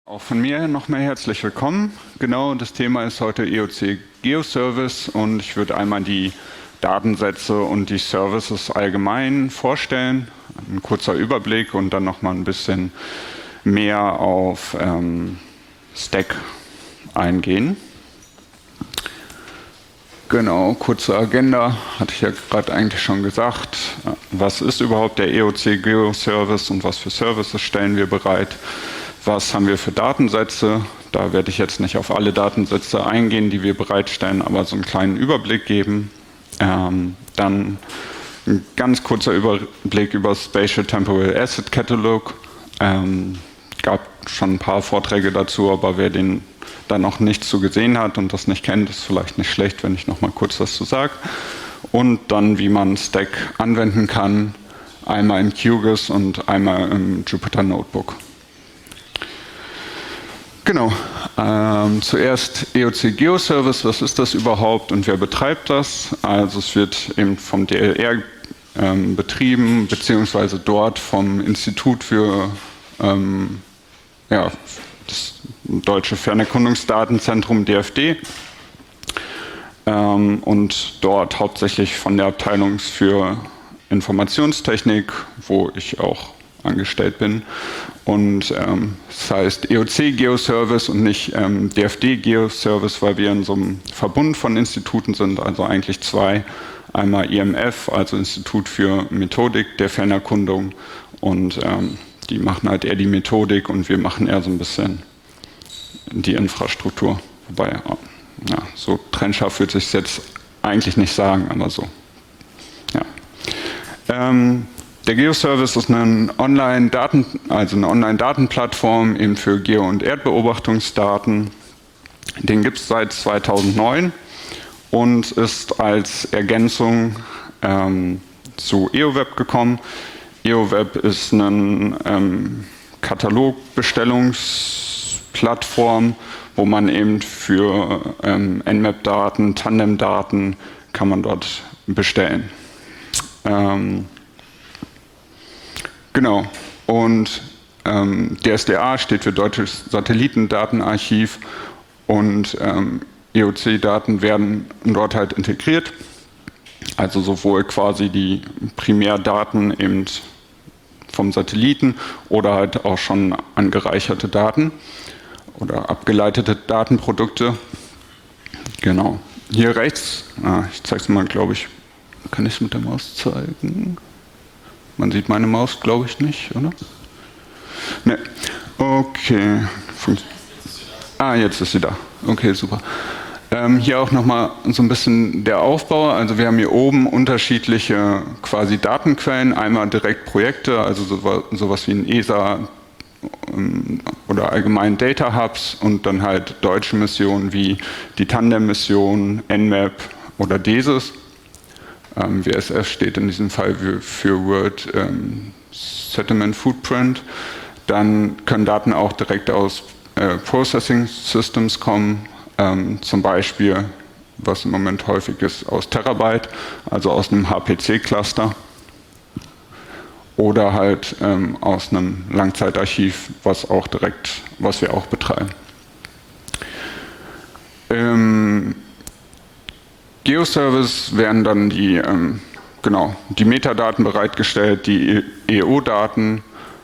Auch von mir nochmal herzlich willkommen. Genau, das Thema ist heute EOC GeoService und ich würde einmal die Datensätze und die Services allgemein vorstellen. Ein kurzer Überblick und dann nochmal ein bisschen mehr auf Stack eingehen. Genau, kurze Agenda, hatte ich ja gerade eigentlich schon gesagt. Was ist überhaupt der EOC GeoService und was für Services stellen wir bereit? Was haben wir für Datensätze? Da werde ich jetzt nicht auf alle Datensätze eingehen, die wir bereitstellen, aber so einen kleinen Überblick geben. Dann ein ganz kurzer Überblick über Spatial Temporal Asset Catalog. Gab schon ein paar Vorträge dazu, aber wer den da noch nichts zu gesehen hat und das nicht kennt, ist vielleicht nicht schlecht, wenn ich noch mal kurz was zu sage. Und dann, wie man Stack anwenden kann, einmal in QGIS und einmal im Jupyter Notebook. Genau, zuerst EOC GeoService, was ist das überhaupt und wer betreibt das? Also es wird eben vom DLR betrieben, beziehungsweise dort vom Institut für das Deutsche Fernerkundungsdatenzentrum DFD und dort hauptsächlich von der Abteilung für Informationstechnik, wo ich auch angestellt bin. Und das heißt EOC GeoService und nicht DFD GeoService, weil wir in so einem Verbund von Instituten sind, also eigentlich zwei. Einmal IMF, also Institut für Methodik der Fernerkundung, und die machen halt eher die Methodik und wir machen eher so ein bisschen die Infrastruktur. Wobei, ja, so trennscharf würde ich es jetzt eigentlich nicht sagen, aber so. Ja. Der GeoService ist eine Online-Datenplattform eben für Geo- und Erdbeobachtungsdaten. Den gibt es seit 2009 und ist als Ergänzung zu EOWeb gekommen. EOWeb ist eine Katalogbestellungsplattform, wo man eben für Nmap-Daten, Tandem-Daten kann man dort bestellen. Genau, und DSDA steht für Deutsches Satellitendatenarchiv und EOC-Daten werden dort halt integriert. Also sowohl quasi die Primärdaten eben vom Satelliten oder halt auch schon angereicherte Daten oder abgeleitete Datenprodukte. Genau. Hier rechts, ich zeige es mal, glaube ich, kann ich es mit der Maus zeigen? Man sieht meine Maus, glaube ich, nicht, oder? Ne. Okay. Jetzt ist sie da. Okay, super. Hier auch nochmal so ein bisschen der Aufbau. Also wir haben hier oben unterschiedliche quasi Datenquellen. Einmal direkt Projekte, also sowas wie ein ESA oder allgemein Data Hubs und dann halt deutsche Missionen wie die Tandem-Mission, Nmap oder DESIS. WSF steht in diesem Fall für World Settlement Footprint. Dann können Daten auch direkt aus Processing Systems kommen, zum Beispiel, was im Moment häufig ist, aus Terabyte, also aus einem HPC-Cluster oder halt aus einem Langzeitarchiv, was wir auch betreiben. GeoService werden dann die Metadaten bereitgestellt, die EO-Daten,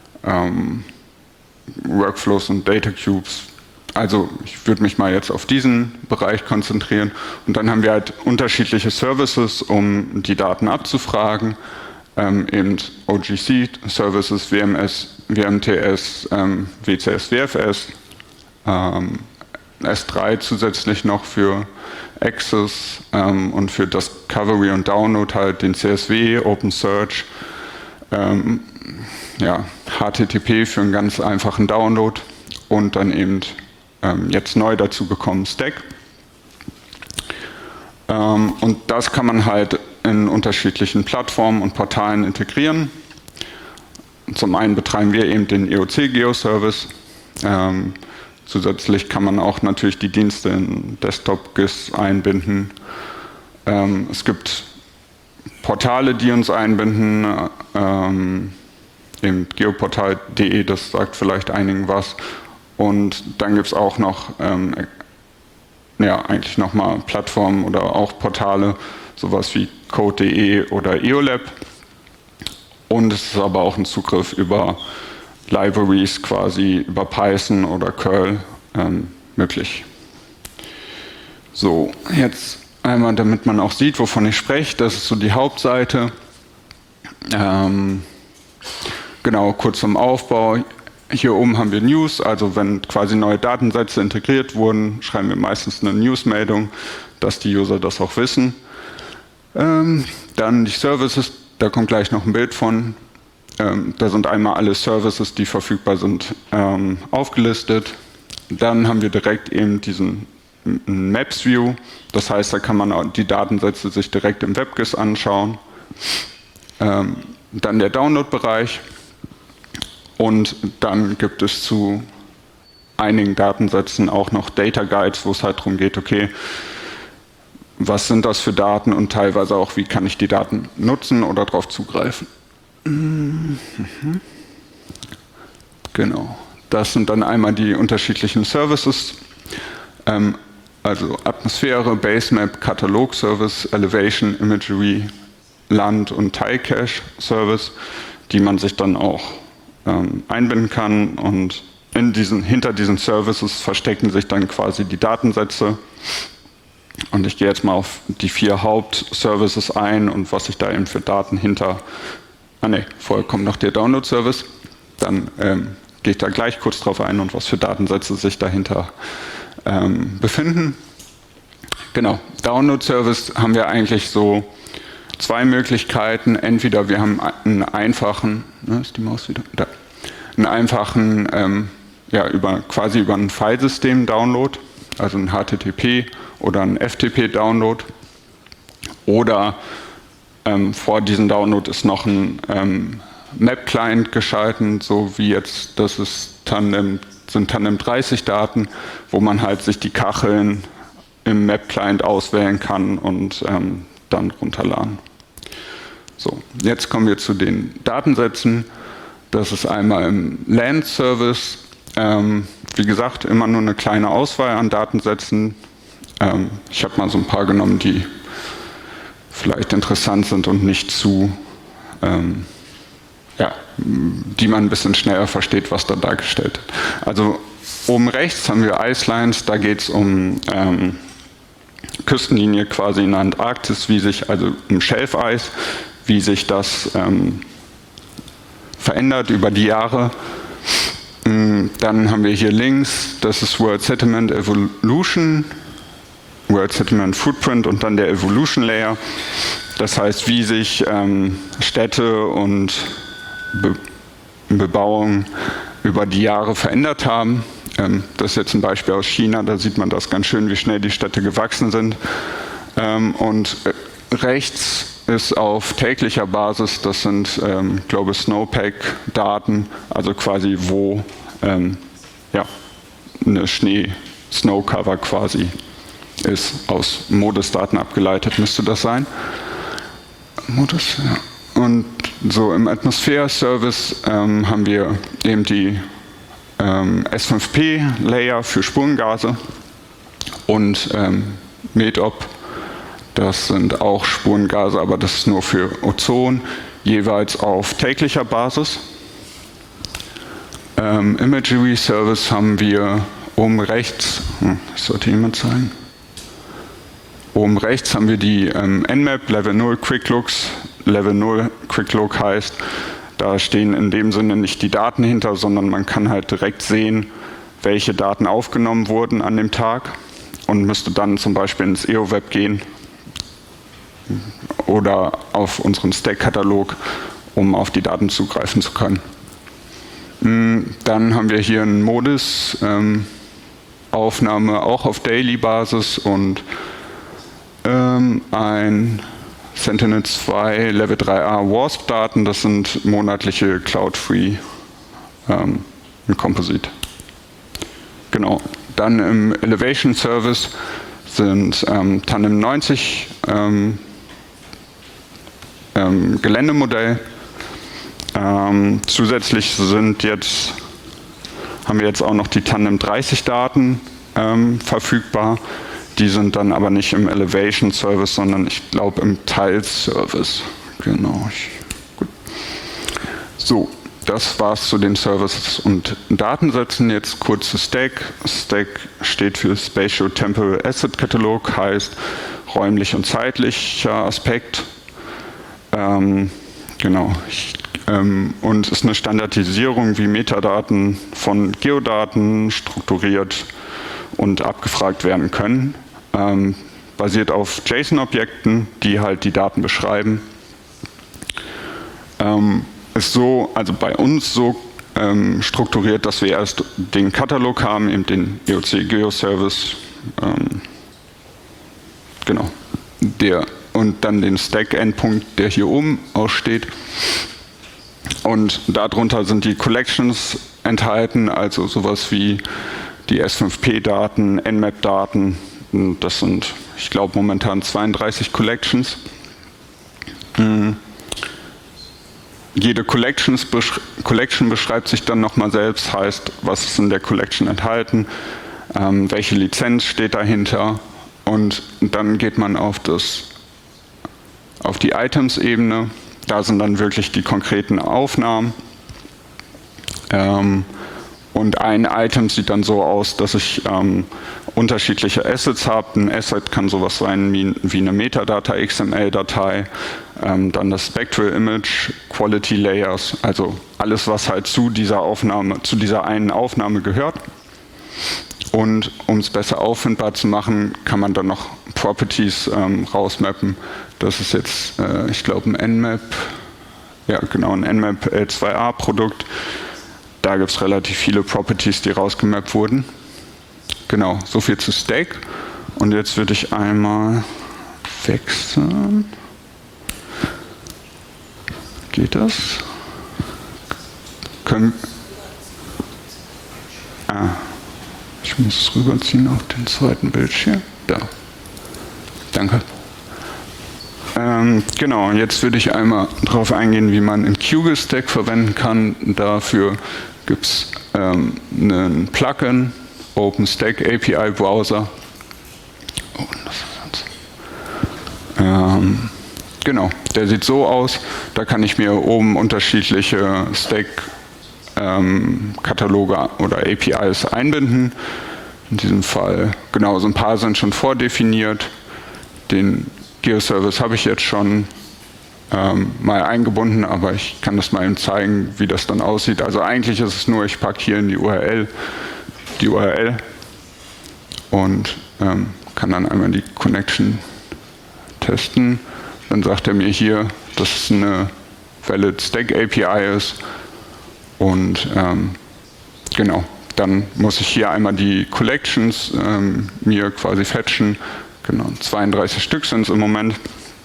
Workflows und Data Cubes. Also ich würde mich mal jetzt auf diesen Bereich konzentrieren. Und dann haben wir halt unterschiedliche Services, um die Daten abzufragen. Eben OGC-Services, WMS, WMTS, WCS, WFS, S3 zusätzlich noch für Access und für Discovery und Download halt den CSV, OpenSearch, HTTP für einen ganz einfachen Download und dann eben jetzt neu dazu gekommen Stack. Und das kann man halt in unterschiedlichen Plattformen und Portalen integrieren. Zum einen betreiben wir eben den EOC GeoService. Zusätzlich kann man auch natürlich die Dienste in Desktop-GIS einbinden. Es gibt Portale, die uns einbinden. Eben geoportal.de, das sagt vielleicht einigen was. Und dann gibt es auch noch eigentlich nochmal Plattformen oder auch Portale, sowas wie Code.de oder EOLab. Und es ist aber auch ein Zugriff über Libraries, quasi über Python oder Curl möglich. So, jetzt einmal, damit man auch sieht, wovon ich spreche. Das ist so die Hauptseite. Genau, kurz zum Aufbau. Hier oben haben wir News, also wenn quasi neue Datensätze integriert wurden, schreiben wir meistens eine News-Meldung, dass die User das auch wissen. Dann die Services, da kommt gleich noch ein Bild von. Da sind einmal alle Services, die verfügbar sind, aufgelistet. Dann haben wir direkt eben diesen Maps-View, das heißt, da kann man die Datensätze sich direkt im WebGIS anschauen. Dann der Download-Bereich. Und dann gibt es zu einigen Datensätzen auch noch Data Guides, wo es halt darum geht, okay, was sind das für Daten und teilweise auch, wie kann ich die Daten nutzen oder darauf zugreifen. Genau, das sind dann einmal die unterschiedlichen Services, also Atmosphäre, Basemap, Katalog-Service, Elevation, Imagery, Land- und Tile-Cache-Service, die man sich dann auch einbinden kann, und hinter diesen Services verstecken sich dann quasi die Datensätze. Und ich gehe jetzt mal auf die 4 Hauptservices ein und was sich da eben für Daten vorher kommt noch der Download-Service. Dann gehe ich da gleich kurz drauf ein und was für Datensätze sich dahinter befinden. Genau, Download-Service haben wir eigentlich so 2 Möglichkeiten. Entweder wir haben einen einfachen, ist die Maus wieder? Da. Einen einfachen, quasi über ein Filesystem-Download, also ein HTTP oder ein FTP-Download. Oder vor diesem Download ist noch ein Map-Client geschalten, so wie jetzt, das ist sind Tandem 30 Daten, wo man halt sich die Kacheln im Map-Client auswählen kann und dann runterladen. So, jetzt kommen wir zu den Datensätzen. Das ist einmal im Land-Service. Wie gesagt, immer nur eine kleine Auswahl an Datensätzen. Ich habe mal so ein paar genommen, die vielleicht interessant sind und nicht zu, die man ein bisschen schneller versteht, was da dargestellt wird. Also oben rechts haben wir Icelines, da geht es um Küstenlinie quasi in der Antarktis, also im Schelfeis, wie sich das verändert über die Jahre. Dann haben wir hier links, das ist World Settlement Evolution, World Settlement Footprint und dann der Evolution Layer. Das heißt, wie sich Städte und Bebauung über die Jahre verändert haben. Das ist jetzt ein Beispiel aus China, da sieht man das ganz schön, wie schnell die Städte gewachsen sind. Und rechts ist auf täglicher Basis, das sind Global Snowpack-Daten, also quasi wo eine Snow-Cover quasi ist, aus Modus-Daten abgeleitet, müsste das sein. Modus, ja. Und so im Atmosphäre-Service haben wir eben die S5P-Layer für Spurengase und MEDOP, das sind auch Spurengase, aber das ist nur für Ozon, jeweils auf täglicher Basis. Imagery Service haben wir oben rechts, das sollte jemand zeigen. Oben rechts haben wir die Nmap, Level 0 Quick Looks. Level 0 Quick Look heißt, da stehen in dem Sinne nicht die Daten hinter, sondern man kann halt direkt sehen, welche Daten aufgenommen wurden an dem Tag und müsste dann zum Beispiel ins EOWeb gehen oder auf unseren Stack-Katalog, um auf die Daten zugreifen zu können. Dann haben wir hier einen Modus, Aufnahme auch auf Daily-Basis und ein Sentinel-2 Level 3a WASP-Daten, das sind monatliche Cloud-Free Composite. Genau. Dann im Elevation Service sind Tandem 90 Geländemodell. Zusätzlich sind jetzt haben wir jetzt auch noch die Tandem 30 Daten verfügbar. Die sind dann aber nicht im Elevation Service, sondern ich glaube im Tile-Service. Genau. Gut. So, das war's zu den Services und Datensätzen. Jetzt kurz zu Stack. Stack steht für Spatial Temporal Asset Catalog, heißt räumlich und zeitlicher Aspekt. Genau. Und ist eine Standardisierung, wie Metadaten von Geodaten strukturiert und abgefragt werden können. Basiert auf JSON-Objekten, die halt die Daten beschreiben. Ist so, also bei uns so strukturiert, dass wir erst den Katalog haben, eben den EOC Geo-Service, genau, und dann den Stack-Endpunkt, der hier oben aussteht. Und darunter sind die Collections enthalten, also sowas wie die S5P-Daten, Nmap-Daten. Das sind, ich glaube, momentan 32 Collections. Jede Collection beschreibt sich dann nochmal selbst, heißt, was ist in der Collection enthalten, welche Lizenz steht dahinter, und dann geht man auf die Items-Ebene. Da sind dann wirklich die konkreten Aufnahmen. Und ein Item sieht dann so aus, dass ich unterschiedliche Assets habe. Ein Asset kann sowas sein wie eine Metadata XML-Datei, dann das Spectral Image, Quality Layers, also alles, was halt zu dieser einen Aufnahme gehört. Und um es besser auffindbar zu machen, kann man dann noch Properties rausmappen. Das ist jetzt, ich glaube, ein Nmap, ja genau, ein Nmap L2A-Produkt. Da gibt es relativ viele Properties, die rausgemappt wurden. Genau, so viel zu Stack. Und jetzt würde ich einmal wechseln. Geht das? Ich muss es rüberziehen auf den zweiten Bildschirm. Da. Danke. Genau, jetzt würde ich einmal darauf eingehen, wie man im QGIS-Stack verwenden kann. Dafür gibt es einen Plugin, OpenStack API Browser. Oh, das ist genau, der sieht so aus. Da kann ich mir oben unterschiedliche Stack-Kataloge oder APIs einbinden. In diesem Fall, genau, so ein paar sind schon vordefiniert. Den Geo-Service habe ich jetzt schon mal eingebunden, aber ich kann das mal eben zeigen, wie das dann aussieht. Also eigentlich ist es nur, ich packe hier in die URL und kann dann einmal die Connection testen. Dann sagt er mir hier, dass es eine Valid Stack API ist, und genau, dann muss ich hier einmal die Collections mir quasi fetchen. Genau, 32 Stück sind es im Moment.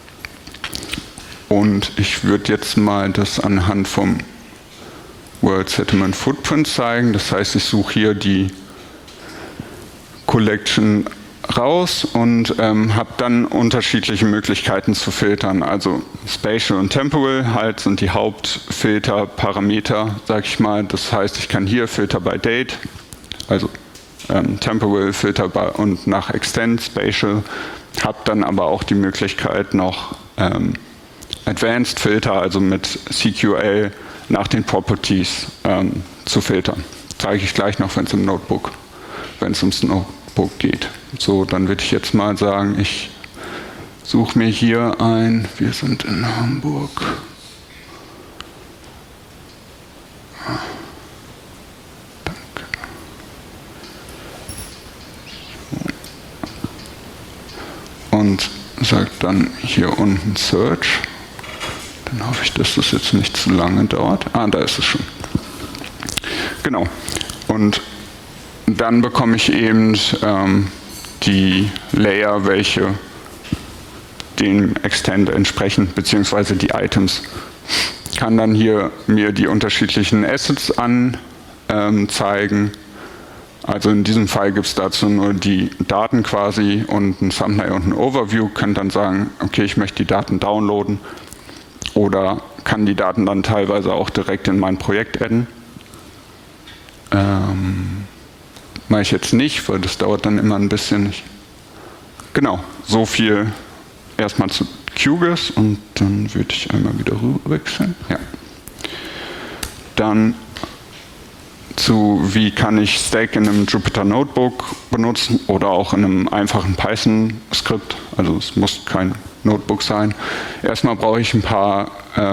Und ich würde jetzt mal das anhand vom World Settlement Footprint zeigen. Das heißt, ich suche hier die Collection raus und habe dann unterschiedliche Möglichkeiten zu filtern. Also Spatial und Temporal halt sind die Hauptfilterparameter, sage ich mal. Das heißt, ich kann hier Filter by Date, also Temporal Filter und nach Extend, Spatial, habe dann aber auch die Möglichkeit noch Advanced Filter, also mit CQL nach den Properties zu filtern. Zeige ich gleich noch, wenn es ums Notebook geht. So, dann würde ich jetzt mal sagen, ich suche mir hier ein, wir sind in Hamburg. Und sagt dann hier unten Search. Dann hoffe ich, dass das jetzt nicht zu lange dauert. Ah, da ist es schon. Genau. Und dann bekomme ich eben die Layer, welche dem Extend entsprechen, beziehungsweise die Items. Kann dann hier mir die unterschiedlichen Assets anzeigen. Also in diesem Fall gibt es dazu nur die Daten quasi und ein Thumbnail und ein Overview. Kann dann sagen, okay, ich möchte die Daten downloaden, oder kann die Daten dann teilweise auch direkt in mein Projekt adden. Mache ich jetzt nicht, weil das dauert dann immer ein bisschen. Genau, so viel erstmal zu QGIS und dann würde ich einmal wieder rüber wechseln. Ja. Dann zu, wie kann ich Stack in einem Jupyter Notebook benutzen oder auch in einem einfachen Python-Skript. Also es muss kein Notebook sein. Erstmal brauche ich ein paar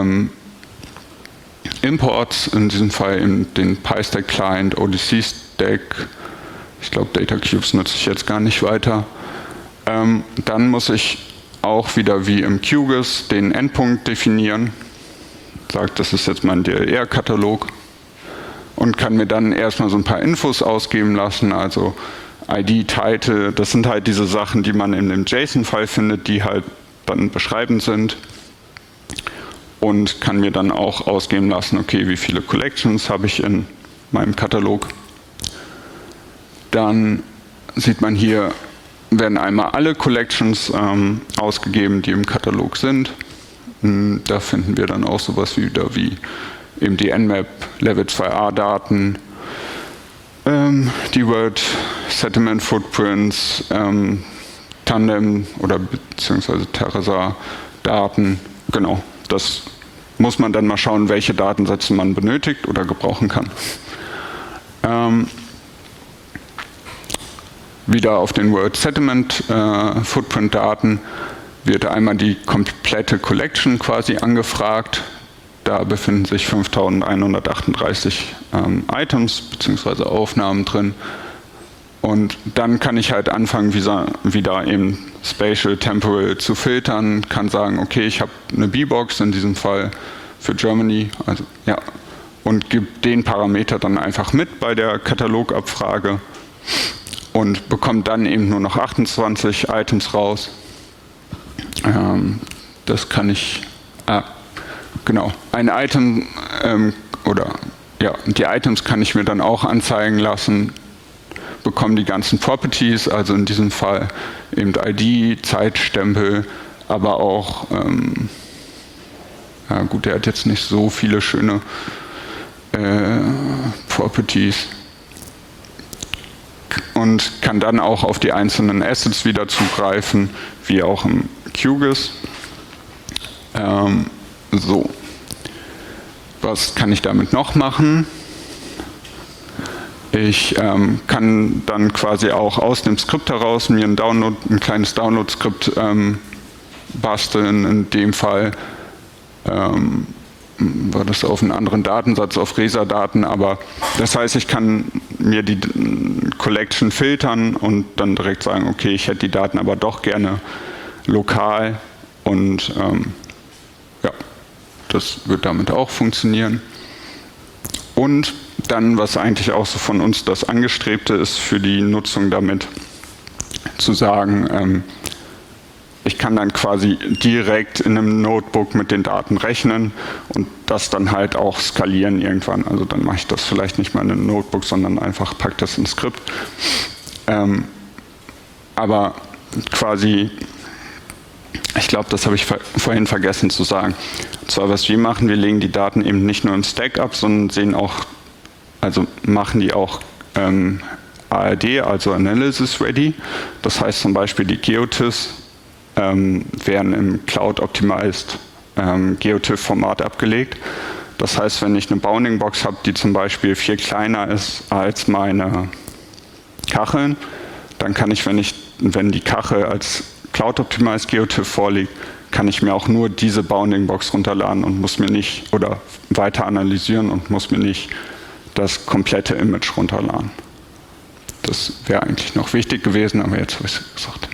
Imports, in diesem Fall in den PyStack Client, ODC Stack. Ich glaube, DataCubes nutze ich jetzt gar nicht weiter. Dann muss ich auch wieder wie im QGIS den Endpunkt definieren. Sagt, das ist jetzt mein DLR-Katalog. Und kann mir dann erstmal so ein paar Infos ausgeben lassen, also ID, Title, das sind halt diese Sachen, die man in dem JSON-File findet, die halt dann beschreibend sind. Und kann mir dann auch ausgeben lassen, okay, wie viele Collections habe ich in meinem Katalog. Dann sieht man hier, werden einmal alle Collections ausgegeben, die im Katalog sind. Da finden wir dann auch sowas wie eben die Nmap Level 2a Daten, die Word Settlement Footprints, Tandem oder beziehungsweise Teresa Daten. Genau, das muss man dann mal schauen, welche Datensätze man benötigt oder gebrauchen kann. Wieder auf den Word Settlement Footprint Daten wird einmal die komplette Collection quasi angefragt. Da befinden sich 5138 Items bzw. Aufnahmen drin. Und dann kann ich halt anfangen, wieder eben Spatial, Temporal zu filtern, kann sagen, okay, ich habe eine B-Box in diesem Fall für Germany, also, ja, und gebe den Parameter dann einfach mit bei der Katalogabfrage und bekomme dann eben nur noch 28 Items raus. Das kann ich, genau, ein Item die Items kann ich mir dann auch anzeigen lassen, bekomme die ganzen Properties, also in diesem Fall eben ID, Zeitstempel, aber auch, ja gut, der hat jetzt nicht so viele schöne Properties und kann dann auch auf die einzelnen Assets wieder zugreifen, wie auch im QGIS. So. Was kann ich damit noch machen? Ich kann dann quasi auch aus dem Skript heraus mir ein kleines Download-Skript basteln. In dem Fall war das auf einen anderen Datensatz, auf RESA-Daten, aber das heißt, ich kann mir die Collection filtern und dann direkt sagen, okay, ich hätte die Daten aber doch gerne lokal und ja, das wird damit auch funktionieren. Und dann, was eigentlich auch so von uns das Angestrebte ist für die Nutzung damit, zu sagen, ich kann dann quasi direkt in einem Notebook mit den Daten rechnen und das dann halt auch skalieren irgendwann. Also dann mache ich das vielleicht nicht mal in einem Notebook, sondern einfach packe das ins Skript. Aber quasi, ich glaube, das habe ich vorhin vergessen zu sagen. Und zwar, was wir machen, wir legen die Daten eben nicht nur im Stack ab, sondern sehen auch, also machen die auch ARD, also Analysis Ready. Das heißt zum Beispiel die GeoTIFFs werden im Cloud-Optimized GeoTIFF-Format abgelegt. Das heißt, wenn ich eine Bounding-Box habe, die zum Beispiel viel kleiner ist als meine Kacheln, dann kann ich, wenn die Kachel als Cloud-Optimized GeoTIFF vorliegt, kann ich mir auch nur diese Bounding-Box runterladen und muss mir nicht, oder weiter analysieren und muss mir nicht das komplette Image runterladen. Das wäre eigentlich noch wichtig gewesen, aber jetzt habe ich es gesagt.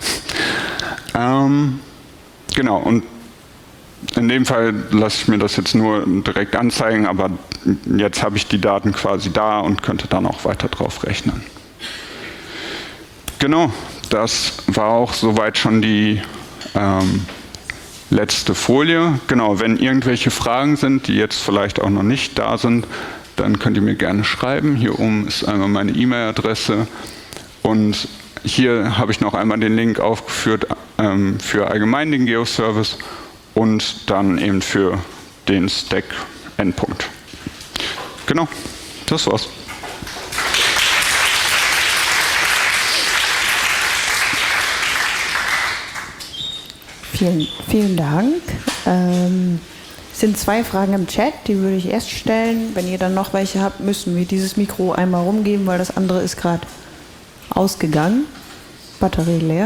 Genau, und in dem Fall lasse ich mir das jetzt nur direkt anzeigen, aber jetzt habe ich die Daten quasi da und könnte dann auch weiter drauf rechnen. Genau, das war auch soweit schon die letzte Folie. Genau, wenn irgendwelche Fragen sind, die jetzt vielleicht auch noch nicht da sind, dann könnt ihr mir gerne schreiben. Hier oben ist einmal meine E-Mail-Adresse und hier habe ich noch einmal den Link aufgeführt für allgemein den Geo-Service und dann eben für den Stack-Endpunkt. Genau, das war's. Vielen Dank. Es sind 2 Fragen im Chat, die würde ich erst stellen. Wenn ihr dann noch welche habt, müssen wir dieses Mikro einmal rumgeben, weil das andere ist gerade ausgegangen. Batterie leer.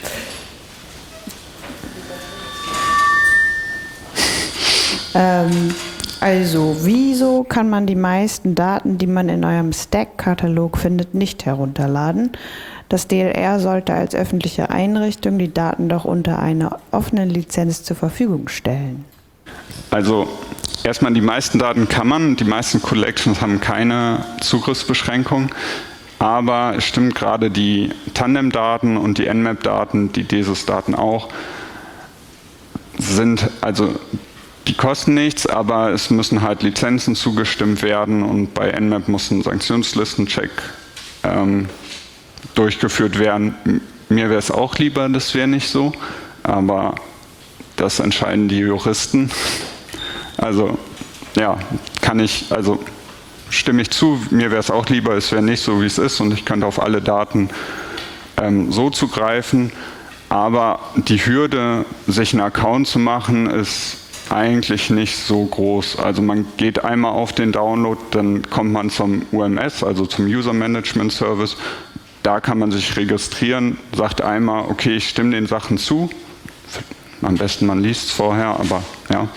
Also, wieso kann man die meisten Daten, die man in eurem Stack-Katalog findet, nicht herunterladen? Das DLR sollte als öffentliche Einrichtung die Daten doch unter einer offenen Lizenz zur Verfügung stellen. Also erstmal die meisten Daten kann man, die meisten Collections haben keine Zugriffsbeschränkung, aber es stimmt, gerade die Tandem-Daten und die Nmap-Daten, die DESIS-Daten auch, sind, also die kosten nichts, aber es müssen halt Lizenzen zugestimmt werden und bei Nmap muss ein Sanktionslistencheck durchgeführt werden. Mir wäre es auch lieber, das wäre nicht so, aber das entscheiden die Juristen. Also ja, stimme ich zu, mir wäre es auch lieber, es wäre nicht so, wie es ist und ich könnte auf alle Daten so zugreifen, aber die Hürde, sich einen Account zu machen, ist eigentlich nicht so groß. Also man geht einmal auf den Download, dann kommt man zum UMS, also zum User Management Service. Da kann man sich registrieren, sagt einmal, okay, ich stimme den Sachen zu. Am besten man liest es vorher, aber ja.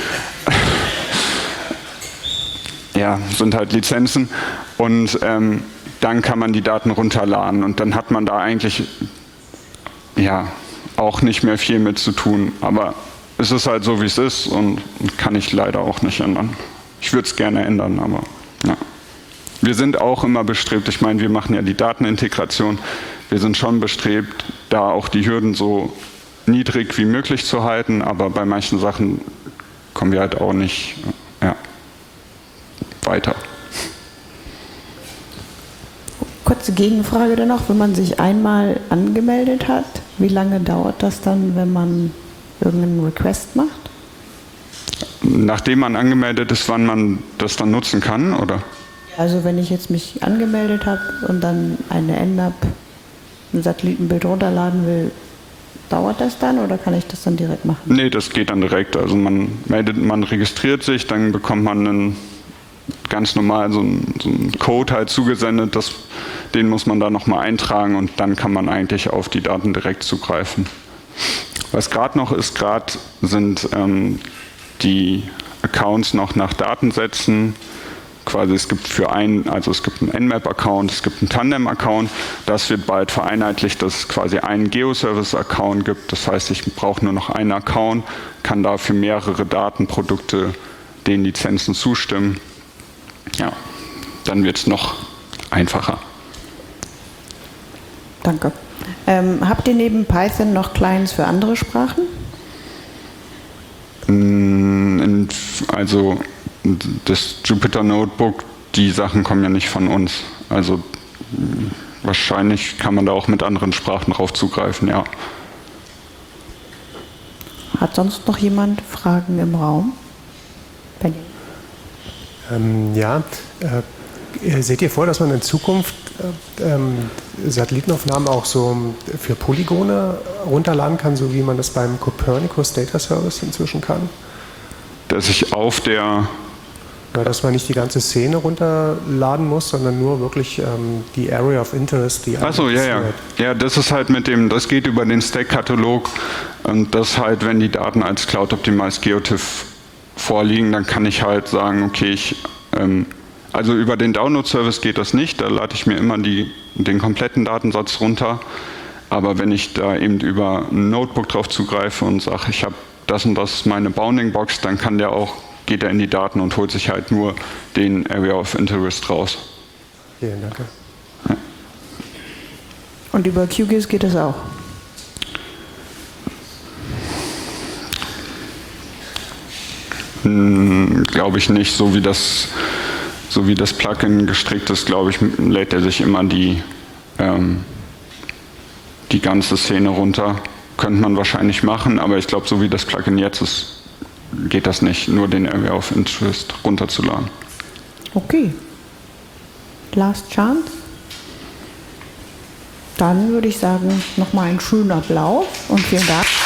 Ja, sind halt Lizenzen. Und dann kann man die Daten runterladen und dann hat man da eigentlich ja auch nicht mehr viel mit zu tun. Aber es ist halt so, wie es ist und kann ich leider auch nicht ändern. Ich würde es gerne ändern, aber ja. Wir sind auch immer bestrebt, ich meine, wir machen ja die Datenintegration, wir sind schon bestrebt, da auch die Hürden so niedrig wie möglich zu halten, aber bei manchen Sachen kommen wir halt auch nicht weiter. Kurze Gegenfrage dann noch, wenn man sich einmal angemeldet hat, wie lange dauert das dann, wenn man irgendeinen Request macht? Nachdem man angemeldet ist, wann man das dann nutzen kann, oder? Also wenn ich jetzt mich angemeldet habe und dann eine Nmap, ein Satellitenbild runterladen will, dauert das dann oder kann ich das dann direkt machen? Nee, das geht dann direkt. Also man registriert sich, dann bekommt man einen ganz normal so einen Code halt zugesendet, den muss man da nochmal eintragen und dann kann man eigentlich auf die Daten direkt zugreifen. Was gerade noch ist, sind die Accounts noch nach Datensätzen. Quasi es gibt einen Nmap-Account, es gibt einen Tandem-Account. Das wird bald vereinheitlicht, dass es quasi einen Geoservice-Account gibt. Das heißt, ich brauche nur noch einen Account, kann dafür mehrere Datenprodukte den Lizenzen zustimmen. Ja, dann wird es noch einfacher. Danke. Habt ihr neben Python noch Clients für andere Sprachen? Also das Jupyter Notebook, die Sachen kommen ja nicht von uns. Also wahrscheinlich kann man da auch mit anderen Sprachen drauf zugreifen, ja. Hat sonst noch jemand Fragen im Raum? Seht ihr vor, dass man in Zukunft Satellitenaufnahmen auch so für Polygone runterladen kann, so wie man das beim Copernicus Data Service inzwischen kann? Dass ich dass man nicht die ganze Szene runterladen muss, sondern nur wirklich die Area of Interest, die Achso, ja. Ja, das ist halt das geht über den Stack-Katalog und das halt, wenn die Daten als Cloud-Optimized Geotiff vorliegen, dann kann ich halt sagen, okay, also über den Download-Service geht das nicht, da lade ich mir immer den kompletten Datensatz runter, aber wenn ich da eben über ein Notebook drauf zugreife und sage, ich habe das und das ist meine Bounding-Box, dann geht er in die Daten und holt sich halt nur den Area of Interest raus. Vielen Dank. Ja. Und über QGIS geht es auch? Glaube ich nicht. So wie das Plugin gestrickt ist, glaube ich, lädt er sich immer die ganze Szene runter. Könnte man wahrscheinlich machen, aber ich glaube, so wie das Plugin jetzt ist, geht das nicht, nur den Area of Interest runterzuladen. Okay. Last chance. Dann würde ich sagen, nochmal einen schönen Applaus und vielen Dank.